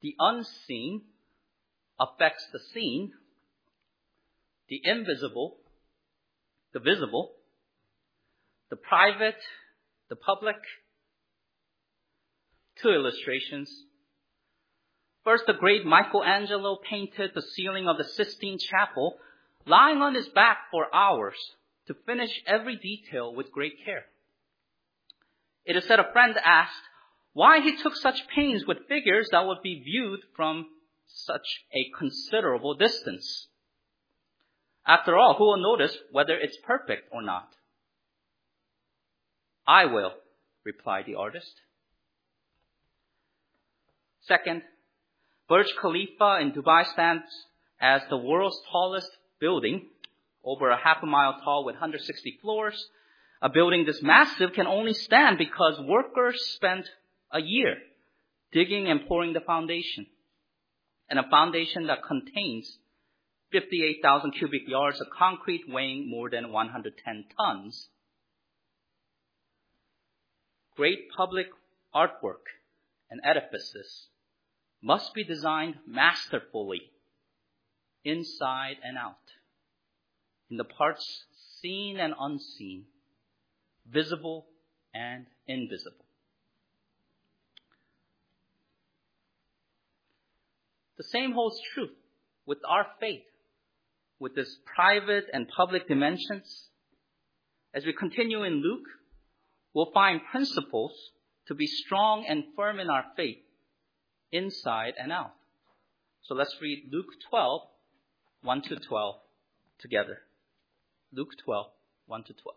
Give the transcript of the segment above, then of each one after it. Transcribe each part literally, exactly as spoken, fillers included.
the unseen affects the seen, the invisible, the visible, the private, the public. Two illustrations. First, the great Michelangelo painted the ceiling of the Sistine Chapel, lying on his back for hours to finish every detail with great care. It is said a friend asked why he took such pains with figures that would be viewed from such a considerable distance. After all, who will notice whether it's perfect or not? I will, replied the artist. Second, Burj Khalifa in Dubai stands as the world's tallest building, over a half a mile tall with one hundred sixty floors. A building this massive can only stand because workers spent a year digging and pouring the foundation. And a foundation that contains fifty-eight thousand cubic yards of concrete weighing more than one hundred ten tons. Great public artwork and edifices must be designed masterfully, inside and out, in the parts seen and unseen, visible and invisible. The same holds true with our faith, with its private and public dimensions. As we continue in Luke, we'll find principles to be strong and firm in our faith, inside and out. So let's read Luke twelve, one to twelve together. Luke twelve, one to twelve.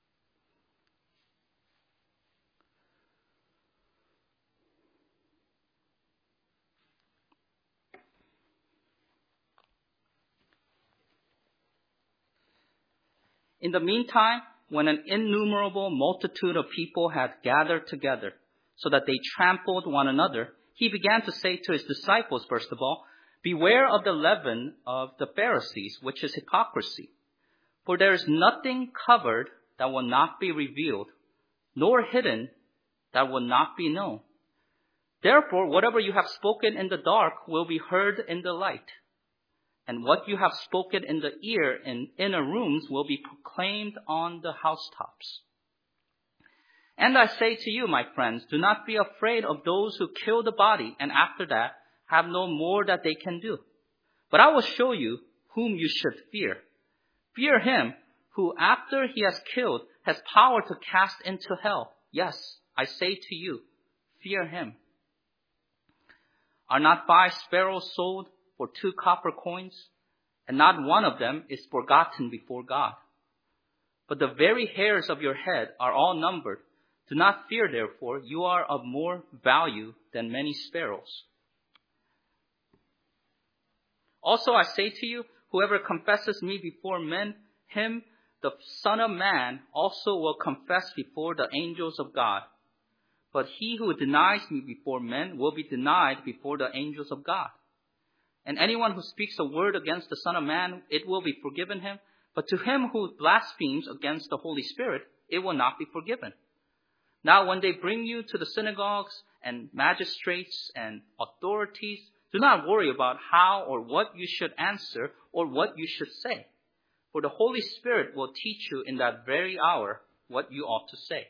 In the meantime, when an innumerable multitude of people had gathered together so that they trampled one another, he began to say to his disciples, first of all, beware of the leaven of the Pharisees, which is hypocrisy. For there is nothing covered that will not be revealed, nor hidden that will not be known. Therefore, whatever you have spoken in the dark will be heard in the light. And what you have spoken in the ear in inner rooms will be proclaimed on the housetops. And I say to you, my friends, do not be afraid of those who kill the body and after that have no more that they can do. But I will show you whom you should fear. Fear him who after he has killed has power to cast into hell. Yes, I say to you, fear him. Are not five sparrows sold for two copper coins? And not one of them is forgotten before God. But the very hairs of your head are all numbered. Do not fear, therefore, you are of more value than many sparrows. Also I say to you, whoever confesses me before men, him the Son of Man also will confess before the angels of God. But he who denies me before men will be denied before the angels of God. And anyone who speaks a word against the Son of Man, it will be forgiven him. But to him who blasphemes against the Holy Spirit, it will not be forgiven. Now when they bring you to the synagogues and magistrates and authorities, do not worry about how or what you should answer or what you should say. For the Holy Spirit will teach you in that very hour what you ought to say.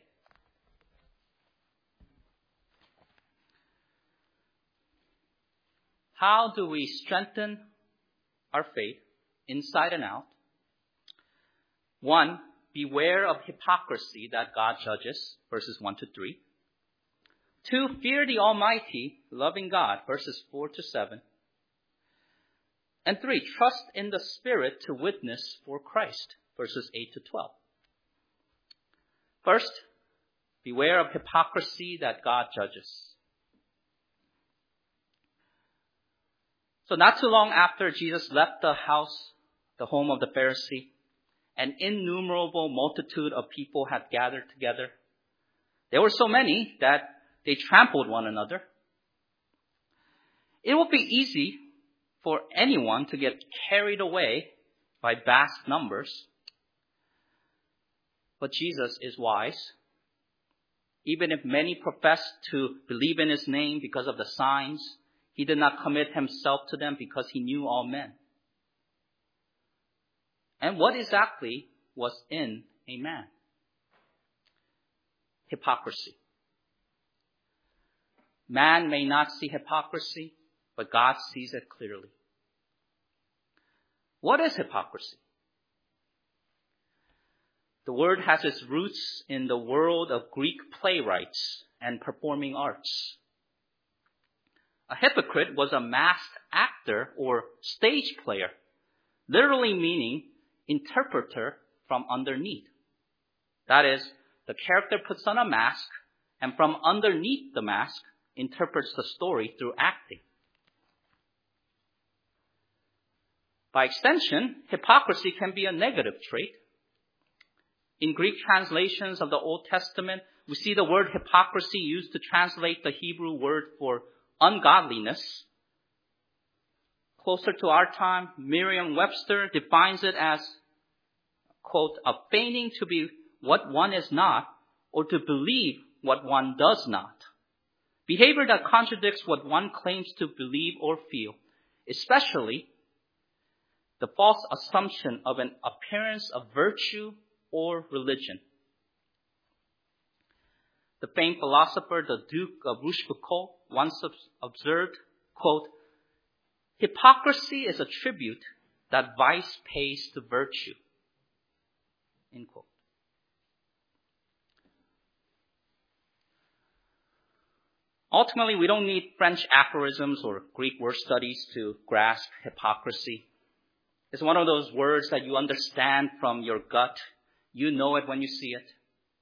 How do we strengthen our faith inside and out? One, beware of hypocrisy that God judges, verses one to three. Two, fear the Almighty, loving God, verses four to seven. And three, trust in the Spirit to witness for Christ, verses eight to twelve. First, beware of hypocrisy that God judges. So not too long after Jesus left the house, the home of the Pharisee, an innumerable multitude of people had gathered together. There were so many that they trampled one another. It would be easy for anyone to get carried away by vast numbers. But Jesus is wise. Even if many profess to believe in his name because of the signs, He did not commit himself to them because he knew all men. And what exactly was in a man? Hypocrisy. Man may not see hypocrisy, but God sees it clearly. What is hypocrisy? The word has its roots in the world of Greek playwrights and performing arts. A hypocrite was a masked actor or stage player, literally meaning interpreter from underneath. That is, the character puts on a mask, and from underneath the mask interprets the story through acting. By extension, hypocrisy can be a negative trait. In Greek translations of the Old Testament, we see the word hypocrisy used to translate the Hebrew word for ungodliness. Closer to our time, Merriam-Webster defines it as, quote, a feigning to be what one is not or to believe what one does not. Behavior that contradicts what one claims to believe or feel, especially the false assumption of an appearance of virtue or religion. The famed philosopher, the Duke of Rochefoucauld, once observed, quote, hypocrisy is a tribute that vice pays to virtue, end quote. Ultimately, we don't need French aphorisms or Greek word studies to grasp hypocrisy. It's one of those words that you understand from your gut. You know it when you see it.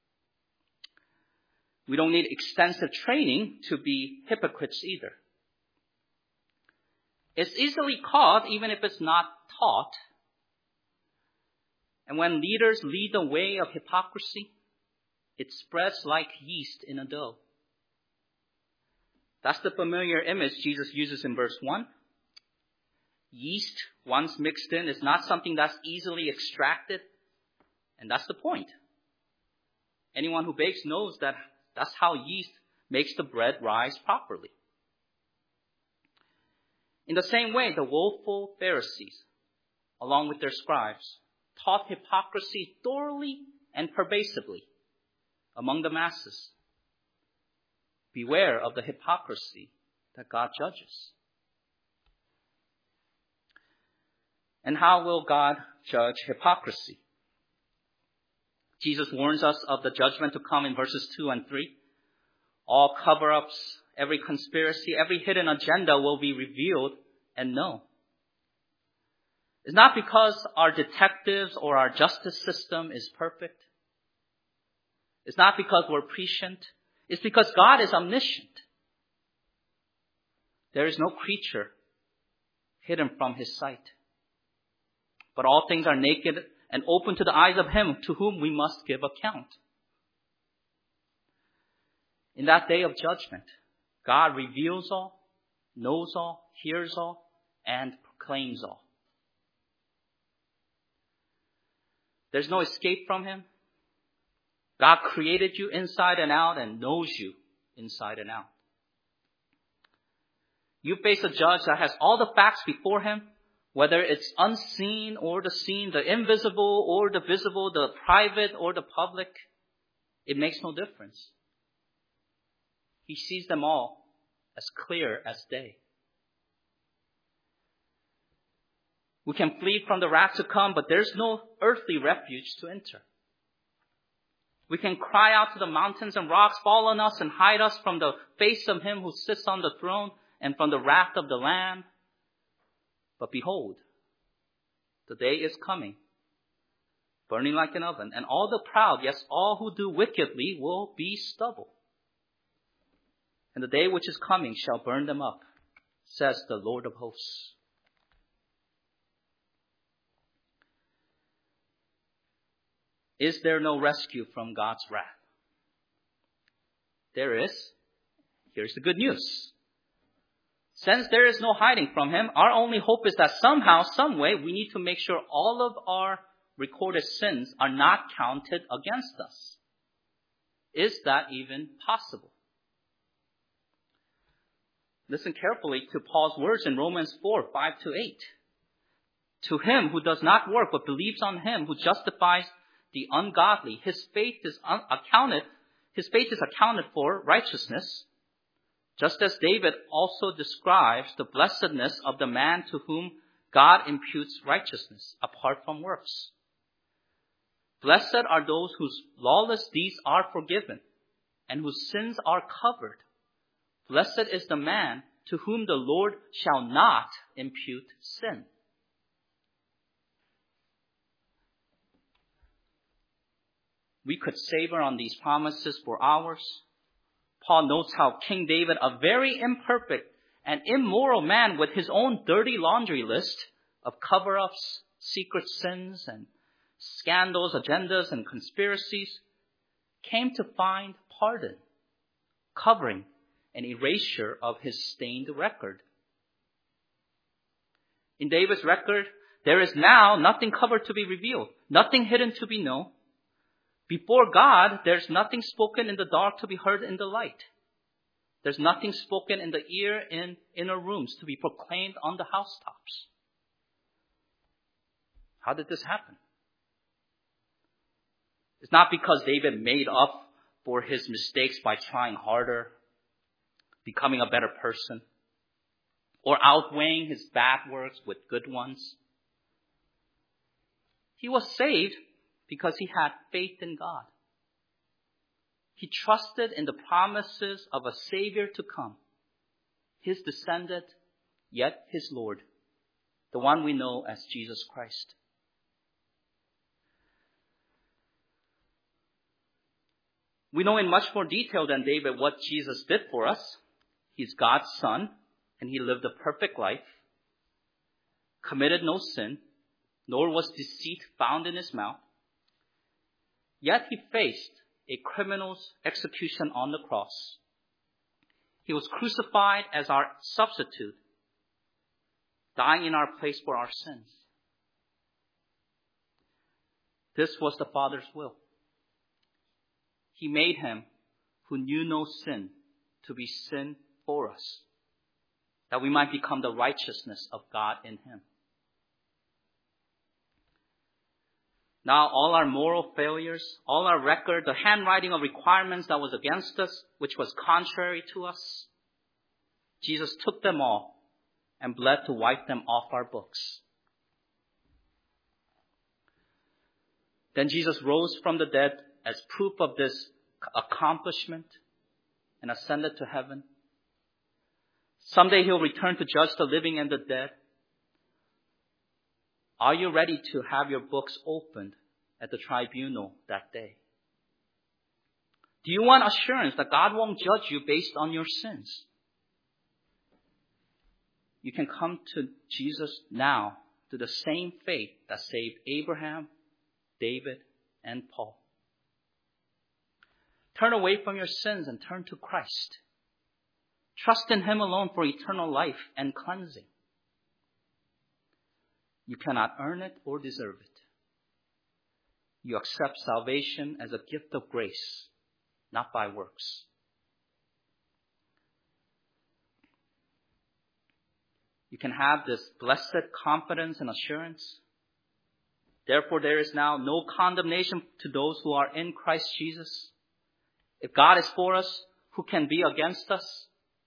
We don't need extensive training to be hypocrites either. It's easily caught even if it's not taught. And when leaders lead the way of hypocrisy, it spreads like yeast in a dough. That's the familiar image Jesus uses in verse one. Yeast, once mixed in, is not something that's easily extracted. And that's the point. Anyone who bakes knows that that's how yeast makes the bread rise properly. In the same way, the woeful Pharisees, along with their scribes, taught hypocrisy thoroughly and pervasively among the masses. Beware of the hypocrisy that God judges. And how will God judge hypocrisy? Jesus warns us of the judgment to come in verses two and three. All cover-ups, every conspiracy, every hidden agenda will be revealed and known. It's not because our detectives or our justice system is perfect. It's not because we're prescient. It's because God is omniscient. There is no creature hidden from His sight. But all things are naked and open to the eyes of Him to whom we must give account. In that day of judgment, God reveals all, knows all, hears all, and proclaims all. There's no escape from Him. God created you inside and out and knows you inside and out. You face a judge that has all the facts before him, whether it's unseen or the seen, the invisible or the visible, the private or the public. It makes no difference. He sees them all as clear as day. We can flee from the wrath to come, but there's no earthly refuge to enter. We can cry out to the mountains and rocks, fall on us and hide us from the face of Him who sits on the throne and from the wrath of the Lamb. But behold, the day is coming, burning like an oven, and all the proud, yes, all who do wickedly will be stubble. And the day which is coming shall burn them up, says the Lord of hosts. Is there no rescue from God's wrath? There is. Here's the good news. Since there is no hiding from Him, our only hope is that somehow, some way, we need to make sure all of our recorded sins are not counted against us. Is that even possible? Listen carefully to Paul's words in Romans four, five to eight. To him who does not work but believes on him who justifies the ungodly, his faith is un- accounted, his faith is accounted for righteousness, just as David also describes the blessedness of the man to whom God imputes righteousness apart from works. Blessed are those whose lawless deeds are forgiven and whose sins are covered. Blessed is the man to whom the Lord shall not impute sin. We could savor on these promises for hours. Paul notes how King David, a very imperfect and immoral man with his own dirty laundry list of cover-ups, secret sins, and scandals, agendas, and conspiracies, came to find pardon, covering an erasure of his stained record. In David's record, there is now nothing covered to be revealed, nothing hidden to be known. Before God, there's nothing spoken in the dark to be heard in the light. There's nothing spoken in the ear in inner rooms to be proclaimed on the housetops. How did this happen? It's not because David made up for his mistakes by trying harder, becoming a better person, or outweighing his bad works with good ones. He was saved because he had faith in God. He trusted in the promises of a Savior to come, his descendant, yet his Lord, the one we know as Jesus Christ. We know in much more detail than David what Jesus did for us. He's God's Son, and he lived a perfect life, committed no sin, nor was deceit found in his mouth. Yet he faced a criminal's execution on the cross. He was crucified as our substitute, dying in our place for our sins. This was the Father's will. He made him who knew no sin to be sin for us, that we might become the righteousness of God in him. Now all our moral failures, all our record, the handwriting of requirements that was against us, which was contrary to us, Jesus took them all and bled to wipe them off our books. Then Jesus rose from the dead as proof of this accomplishment and ascended to heaven. Someday he'll return to judge the living and the dead. Are you ready to have your books opened at the tribunal that day? Do you want assurance that God won't judge you based on your sins? You can come to Jesus now through the same faith that saved Abraham, David, and Paul. Turn away from your sins and turn to Christ. Trust in him alone for eternal life and cleansing. You cannot earn it or deserve it. You accept salvation as a gift of grace, not by works. You can have this blessed confidence and assurance. Therefore, there is now no condemnation to those who are in Christ Jesus. If God is for us, who can be against us?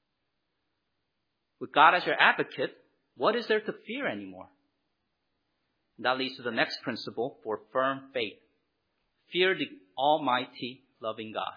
With God as your advocate, what is there to fear anymore? That leads to the next principle for firm faith. Fear the almighty, loving God.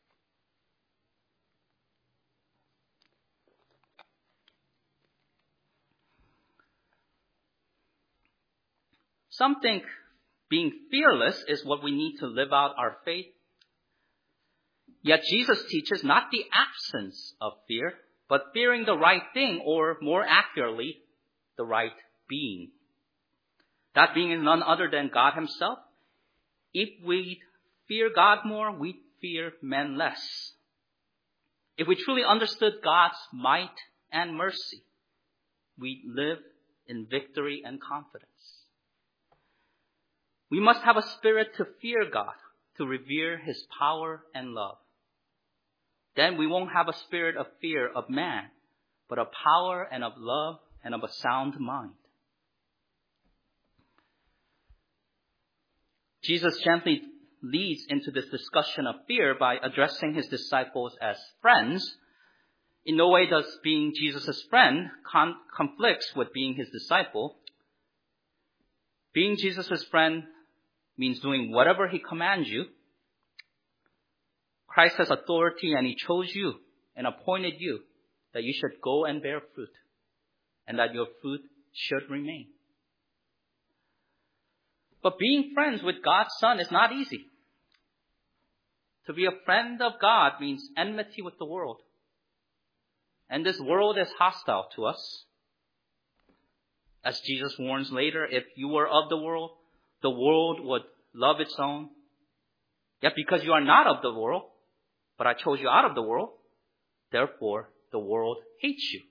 Some think being fearless is what we need to live out our faith. Yet Jesus teaches not the absence of fear, but fearing the right thing, or more accurately, the right being. That being is none other than God himself. If we fear God more, we fear men less. If we truly understood God's might and mercy, we live in victory and confidence. We must have a spirit to fear God, to revere his power and love. Then we won't have a spirit of fear of man, but of power and of love and of a sound mind. Jesus gently leads into this discussion of fear by addressing his disciples as friends. In no way does being Jesus' friend con- conflicts with being his disciple. Being Jesus' friend means doing whatever he commands you. Christ has authority and he chose you and appointed you that you should go and bear fruit and that your fruit should remain. But being friends with God's Son is not easy. To be a friend of God means enmity with the world. And this world is hostile to us. As Jesus warns later, if you were of the world, the world would love its own. Yet because you are not of the world, but I chose you out of the world, therefore the world hates you.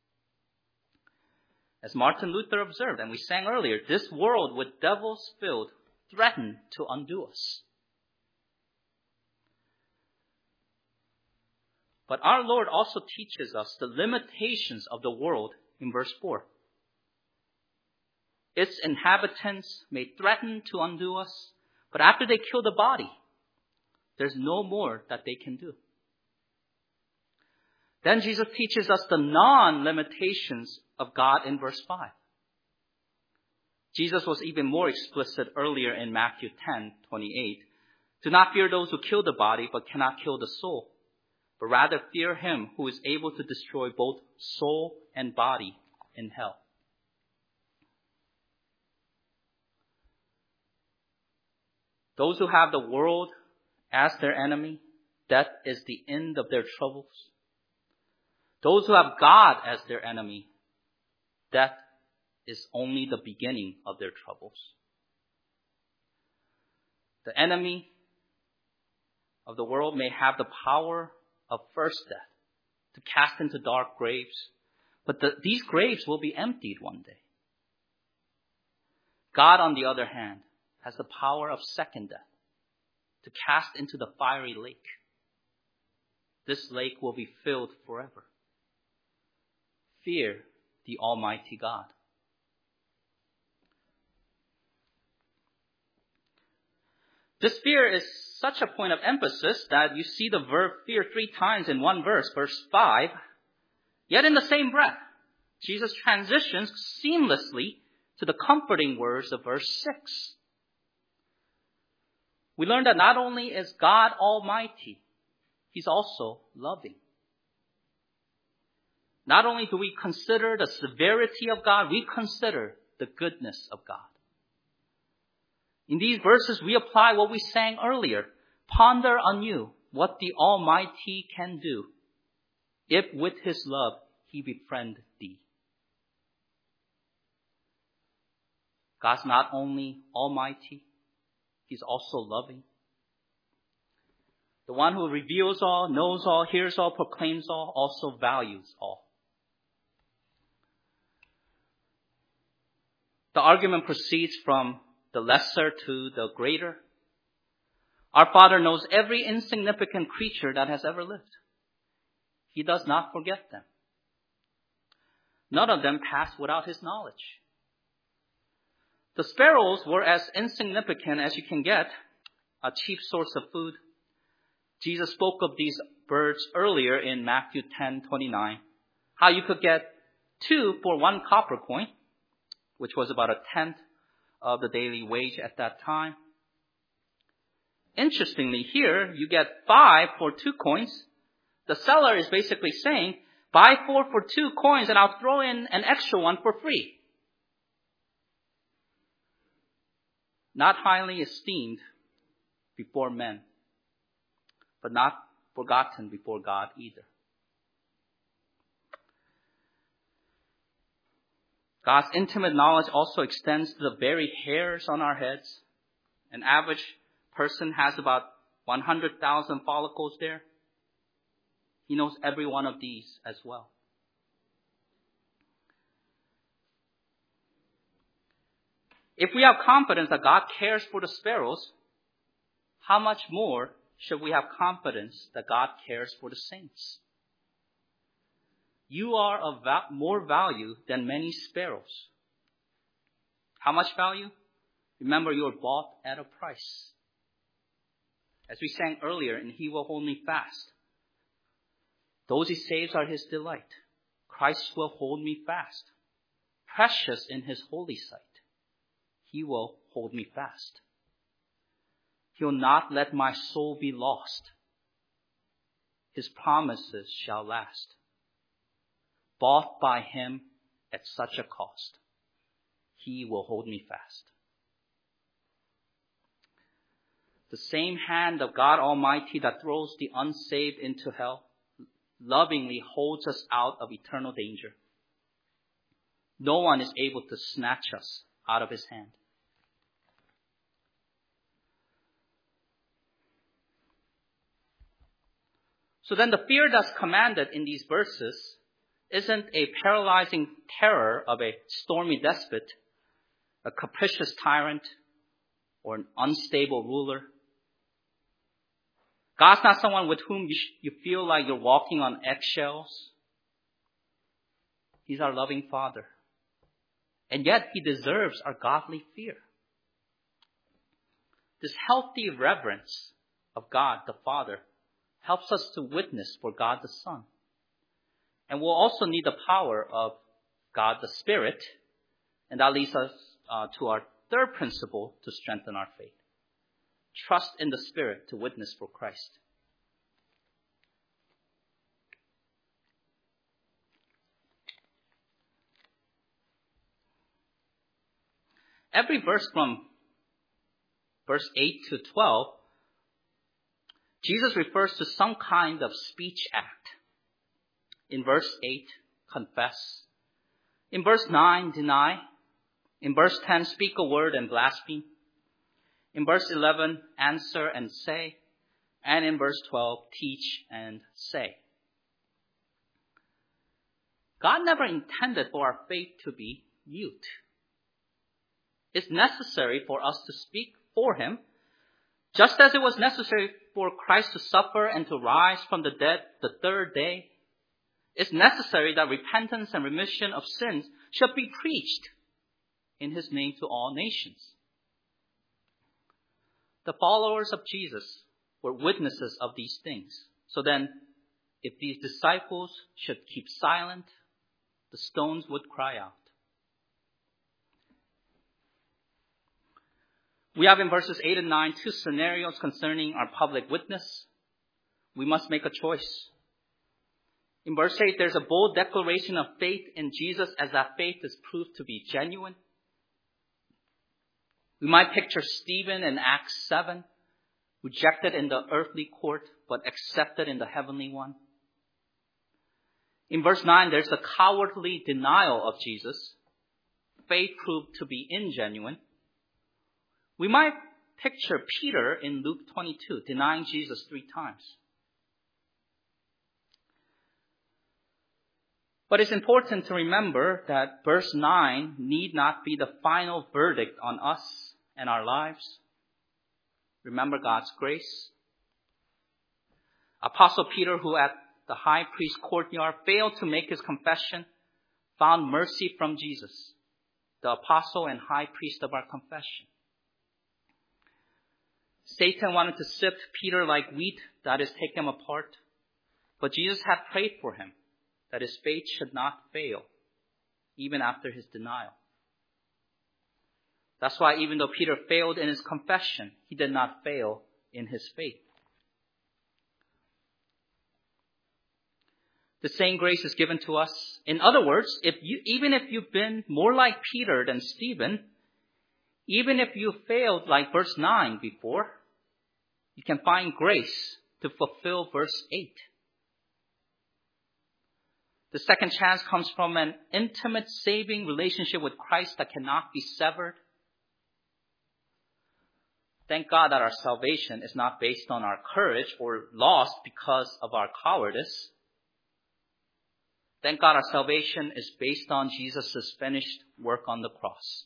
As Martin Luther observed, and we sang earlier, this world with devils filled threatened to undo us. But our Lord also teaches us the limitations of the world in verse four. Its inhabitants may threaten to undo us, but after they kill the body, there's no more that they can do. Then Jesus teaches us the non-limitations of God in verse five. Jesus was even more explicit earlier in Matthew ten twenty-eight. Do not fear those who kill the body, but cannot kill the soul, but rather fear him who is able to destroy both soul and body in hell. Those who have the world as their enemy, death is the end of their troubles. Those who have God as their enemy, death is only the beginning of their troubles. The enemy of the world may have the power of first death to cast into dark graves, but the, these graves will be emptied one day. God, on the other hand, has the power of second death to cast into the fiery lake. This lake will be filled forever. Fear the Almighty God. This fear is such a point of emphasis that you see the verb fear three times in one verse, verse five. Yet in the same breath, Jesus transitions seamlessly to the comforting words of verse six. We learn that not only is God almighty, he's also loving. Not only do we consider the severity of God, we consider the goodness of God. In these verses, we apply what we sang earlier. Ponder anew what the Almighty can do, if with his love he befriend thee. God's not only almighty, he's also loving. The one who reveals all, knows all, hears all, proclaims all, also values all. The argument proceeds from the lesser to the greater. Our Father knows every insignificant creature that has ever lived. He does not forget them. None of them pass without his knowledge. The sparrows were as insignificant as you can get, a cheap source of food. Jesus spoke of these birds earlier in Matthew ten twenty-nine, how you could get two for one copper coin, which was about a tenth of the daily wage at that time. Interestingly, here you get five for two coins. The seller is basically saying, buy four for two coins and I'll throw in an extra one for free. Not highly esteemed before men, but not forgotten before God either. God's intimate knowledge also extends to the very hairs on our heads. An average person has about one hundred thousand follicles there. He knows every one of these as well. If we have confidence that God cares for the sparrows, how much more should we have confidence that God cares for the saints? You are of va- more value than many sparrows. How much value? Remember, you were bought at a price. As we sang earlier, and he will hold me fast. Those he saves are his delight. Christ will hold me fast. Precious in his holy sight. He will hold me fast. He will not let my soul be lost. His promises shall last. Bought by him at such a cost. He will hold me fast. The same hand of God Almighty that throws the unsaved into hell lovingly holds us out of eternal danger. No one is able to snatch us out of his hand. So then the fear that's commanded in these verses isn't a paralyzing terror of a stormy despot, a capricious tyrant, or an unstable ruler. God's not someone with whom you, sh- you feel like you're walking on eggshells. He's our loving Father. And yet he deserves our godly fear. This healthy reverence of God the Father helps us to witness for God the Son. And we'll also need the power of God the Spirit. And that leads us uh, to our third principle to strengthen our faith. Trust in the Spirit to witness for Christ. Every verse from verse eight to twelve, Jesus refers to some kind of speech act. In verse eight, confess. In verse nine, deny. In verse ten, speak a word and blaspheme. In verse eleven, answer and say. And in verse twelve, teach and say. God never intended for our faith to be mute. It's necessary for us to speak for him, just as it was necessary for Christ to suffer and to rise from the dead the third day. It's necessary that repentance and remission of sins should be preached in his name to all nations. The followers of Jesus were witnesses of these things. So then, if these disciples should keep silent, the stones would cry out. We have in verses eight and nine two scenarios concerning our public witness. We must make a choice. In verse eight, there's a bold declaration of faith in Jesus as that faith is proved to be genuine. We might picture Stephen in Acts seven, rejected in the earthly court, but accepted in the heavenly one. In verse nine, there's a cowardly denial of Jesus. Faith proved to be ingenuine. We might picture Peter in Luke twenty-two, denying Jesus three times. But it's important to remember that verse nine need not be the final verdict on us and our lives. Remember God's grace. Apostle Peter, who at the high priest's courtyard failed to make his confession, found mercy from Jesus, the apostle and high priest of our confession. Satan wanted to sift Peter like wheat, that is, take him apart. But Jesus had prayed for him, that his faith should not fail, even after his denial. That's why even though Peter failed in his confession, he did not fail in his faith. The same grace is given to us. In other words, if you, even if you've been more like Peter than Stephen, even if you failed like verse nine before, you can find grace to fulfill verse eight. The second chance comes from an intimate saving relationship with Christ that cannot be severed. Thank God that our salvation is not based on our courage or lost because of our cowardice. Thank God our salvation is based on Jesus' finished work on the cross.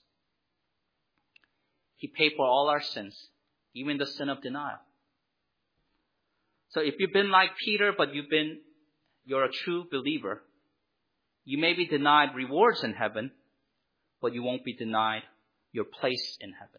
He paid for all our sins, even the sin of denial. So if you've been like Peter, but you've been, you're a true believer, You may be denied rewards in heaven, but you won't be denied your place in heaven.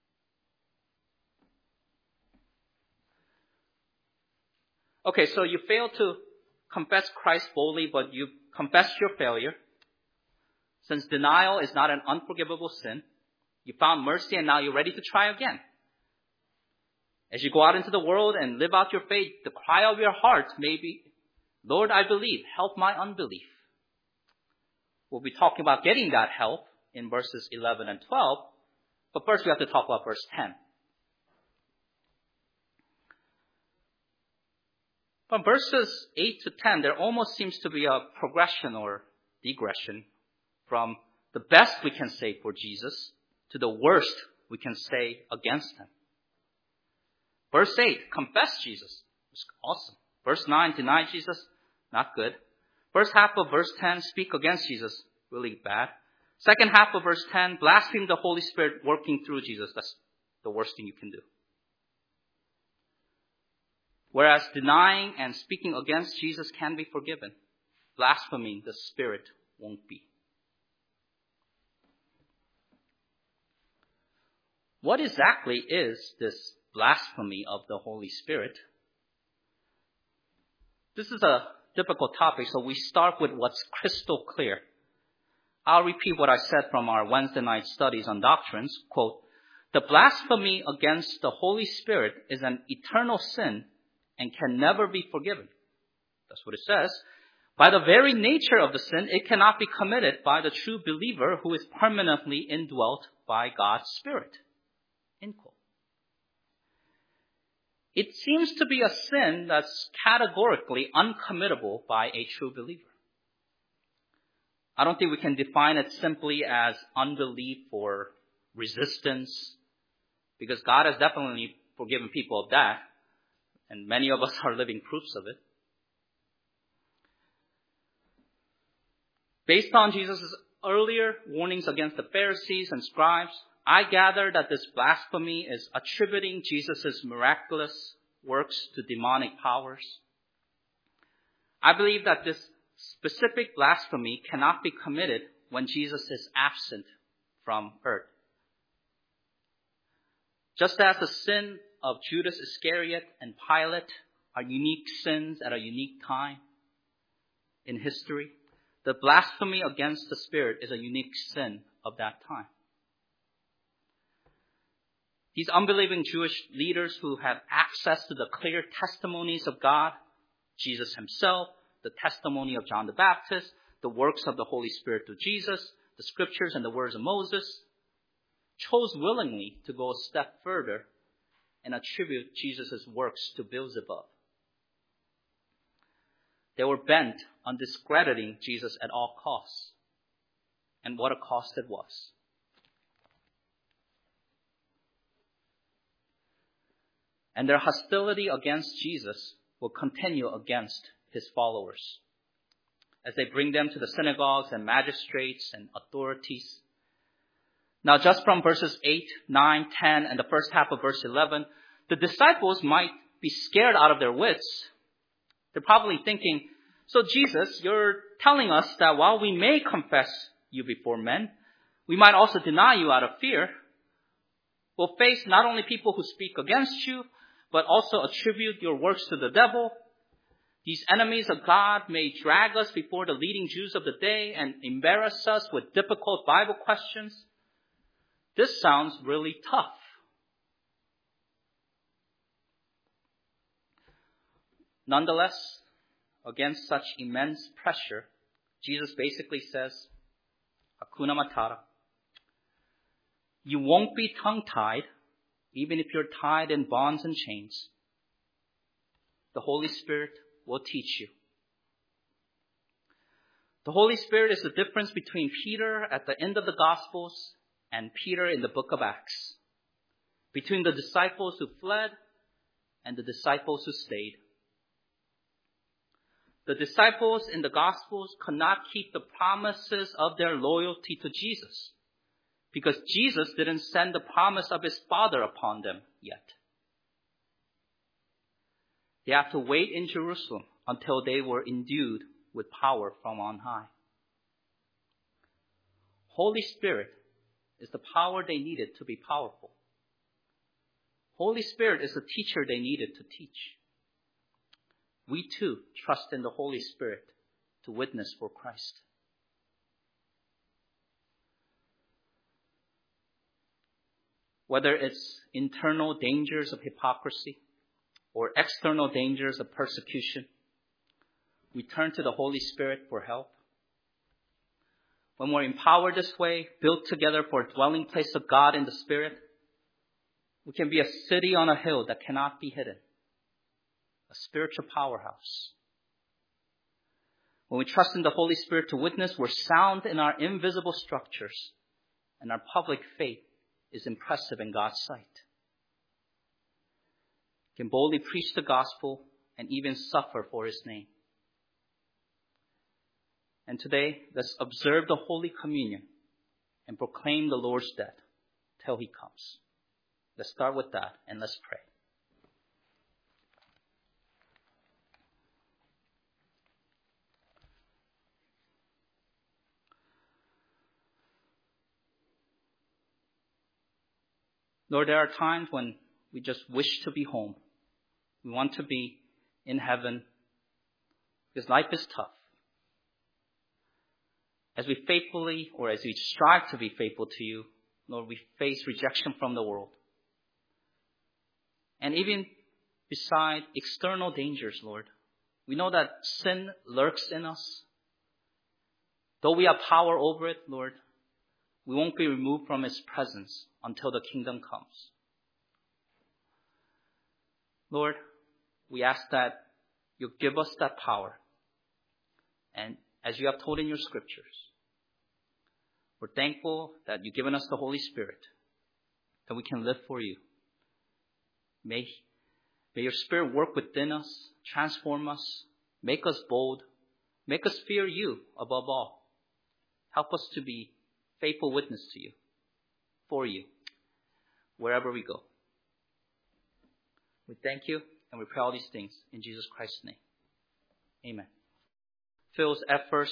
Okay, so you fail to confess Christ boldly, but you confessed your failure. Since denial is not an unforgivable sin, you found mercy and now you're ready to try again. As you go out into the world and live out your faith, the cry of your heart may be, Lord, I believe, help my unbelief. We'll be talking about getting that help in verses eleven and twelve, but first we have to talk about verse ten. From verses eight to ten, there almost seems to be a progression or digression from the best we can say for Jesus to the worst we can say against him. Verse eight, confess Jesus. It's awesome. Verse nine, deny Jesus. Not good. First half of verse ten, speak against Jesus. Really bad. Second half of verse ten, blaspheme the Holy Spirit working through Jesus. That's the worst thing you can do. Whereas denying and speaking against Jesus can be forgiven, blaspheming the Spirit won't be. What exactly is this blasphemy of the Holy Spirit? This is a difficult topic, so we start with what's crystal clear. I'll repeat what I said from our Wednesday night studies on doctrines. Quote, the blasphemy against the Holy Spirit is an eternal sin and can never be forgiven. That's what it says. By the very nature of the sin, it cannot be committed by the true believer who is permanently indwelt by God's Spirit. End quote. It seems to be a sin that's categorically uncommittable by a true believer. I don't think we can define it simply as unbelief or resistance, because God has definitely forgiven people of that, and many of us are living proofs of it. Based on Jesus' earlier warnings against the Pharisees and scribes, I gather that this blasphemy is attributing Jesus' miraculous works to demonic powers. I believe that this specific blasphemy cannot be committed when Jesus is absent from earth. Just as the sin of Judas Iscariot and Pilate are unique sins at a unique time in history, the blasphemy against the Spirit is a unique sin of that time. These unbelieving Jewish leaders who have access to the clear testimonies of God, Jesus himself, the testimony of John the Baptist, the works of the Holy Spirit through Jesus, the scriptures and the words of Moses, chose willingly to go a step further and attribute Jesus' works to Beelzebub. They were bent on discrediting Jesus at all costs. And what a cost it was. And their hostility against Jesus will continue against his followers as they bring them to the synagogues and magistrates and authorities. Now, just from verses eight, nine, ten, and the first half of verse eleven, the disciples might be scared out of their wits. They're probably thinking, so Jesus, you're telling us that while we may confess you before men, we might also deny you out of fear. We'll face not only people who speak against you, but also attribute your works to the devil. These enemies of God may drag us before the leading Jews of the day and embarrass us with difficult Bible questions. This sounds really tough. Nonetheless, against such immense pressure, Jesus basically says, Hakuna Matata. You won't be tongue-tied, even if you're tied in bonds and chains. The Holy Spirit will teach you. The Holy Spirit is the difference between Peter at the end of the Gospels and Peter in the book of Acts. Between the disciples who fled and the disciples who stayed. The disciples in the Gospels could not keep the promises of their loyalty to Jesus because Jesus didn't send the promise of his Father upon them yet. They have to wait in Jerusalem until they were endued with power from on high. Holy Spirit is the power they needed to be powerful. Holy Spirit is the teacher they needed to teach. We too trust in the Holy Spirit to witness for Christ. Whether it's internal dangers of hypocrisy or external dangers of persecution, we turn to the Holy Spirit for help. When we're empowered this way, built together for a dwelling place of God in the Spirit, we can be a city on a hill that cannot be hidden. A spiritual powerhouse. When we trust in the Holy Spirit to witness, we're sound in our invisible structures, and our public faith is impressive in God's sight. We can boldly preach the gospel and even suffer for His name. And today, let's observe the Holy Communion and proclaim the Lord's death till He comes. Let's start with that and let's pray. Lord, there are times when we just wish to be home. We want to be in heaven because life is tough. As we faithfully, or as we strive to be faithful to You, Lord, we face rejection from the world. And even beside external dangers, Lord, we know that sin lurks in us. Though we have power over it, Lord, we won't be removed from His presence until the kingdom comes. Lord, we ask that You give us that power. And as You have told in Your scriptures, we're thankful that You've given us the Holy Spirit, that we can live for You. May, may Your Spirit work within us, transform us, make us bold, make us fear You above all. Help us to be faithful witness to You, for You, wherever we go. We thank You and we pray all these things in Jesus Christ's name. Amen. Phil's efforts